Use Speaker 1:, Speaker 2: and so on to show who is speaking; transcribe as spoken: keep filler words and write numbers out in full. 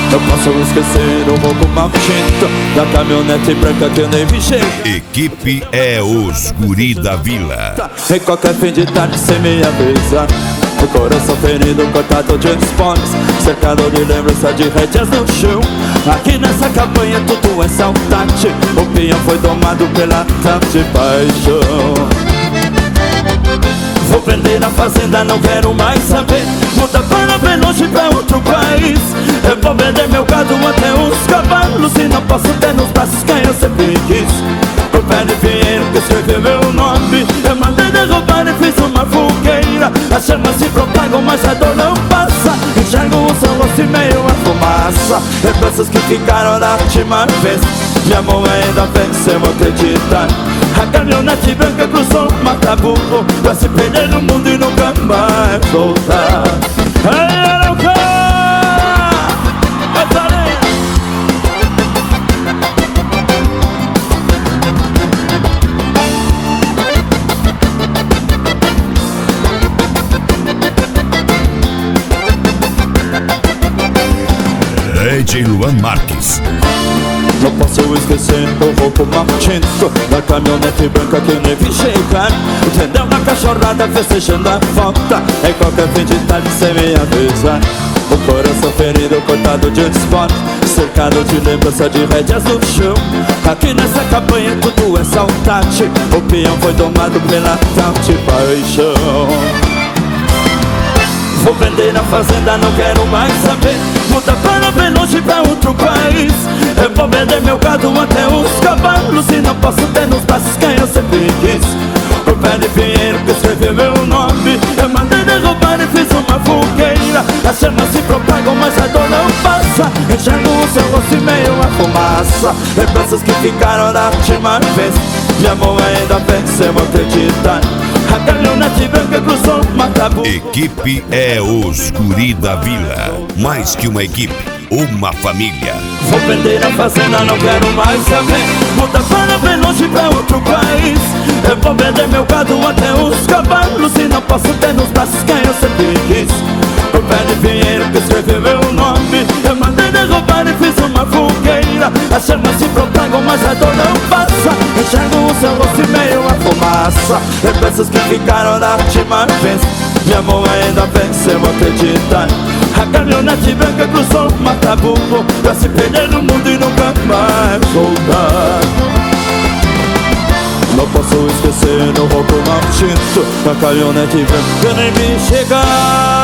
Speaker 1: Eu posso esquecer o roubo mal tinto da caminhonete branca que eu nem vi chegar.
Speaker 2: Equipe é os Guri da Vila.
Speaker 1: Em qualquer fim de tarde sem me avisar, o coração ferido, cortado de esportes, cercado de lembrança de rédeas no chão. Aqui nessa campanha tudo é saudade. O peão foi domado pela tarde paixão. Vou vender na fazenda, não quero mais saber. Muda para bem longe, pra outro país. Eu vou vender meu gado até os cavalos, e não posso ter nos braços quem eu sempre quis. O pé de pinheiro que escreveu meu nome, eu mandei derrubar e fiz uma fogueira. As chamas se propagam, mas a dor não passa. Enxergo o seu rosto e meio a fumaça. Lembranças que ficaram da última vez. Minha mão ainda vence, eu vou acreditar. A caminhonete branca cruzou o Mataburro pra se perder no mundo e nunca mais voltar. Ei, Arauca!
Speaker 2: D J Luan Marques.
Speaker 1: Não posso esquecer o roubo mal tinto da caminhonete branca que eu nem vi chegar. Entendeu? Na cachorrada festejando a volta, em qualquer fim de tarde sem me avisar. O coração ferido, cortado de esporte, cercado de lembrança de rédeas no chão. Aqui nessa campanha tudo é saudade. O peão foi domado pela tal de paixão. Vou vender na fazenda, não quero mais saber. Muda para bem longe, pra outro país. Eu vou vender meu gado até os cavalos, e não posso ter nos braços quem eu sempre quis. O pé de pinheiro que escreveu meu nome, eu mandei derrubar e fiz uma fogueira. As chamas se propagam, mas a dor não passa. Enxergo o seu rosto e meio a fumaça. Lembranças que ficaram da última vez. Minha mão ainda vence, eu vou acreditar. A caminhonete branca cruzou o Mataburro.
Speaker 2: Equipe é os Guri da Vila. Mais que uma equipe, uma família.
Speaker 1: Vou vender a fazenda, não quero mais saber. Muda para bem longe, pra outro país. Eu vou vender meu gado até os cavalos, e não posso ter nos braços quem eu sempre quis. O pé de pinheiro que escreveu meu nome, eu mandei derrubar e fiz uma fogueira. As chamas se propagam, mas a dor não passa. Enxergo o seu rosto e meio a fumaça. Lembranças que ficaram da última vez. Minha mão ainda vence, eu vou acreditar. A caminhonete branca cruzou o Mataburro pra se perder no mundo e nunca mais voltar. Não posso esquecer o roubo mal tinto da caminhonete branca que eu nem vi chegar.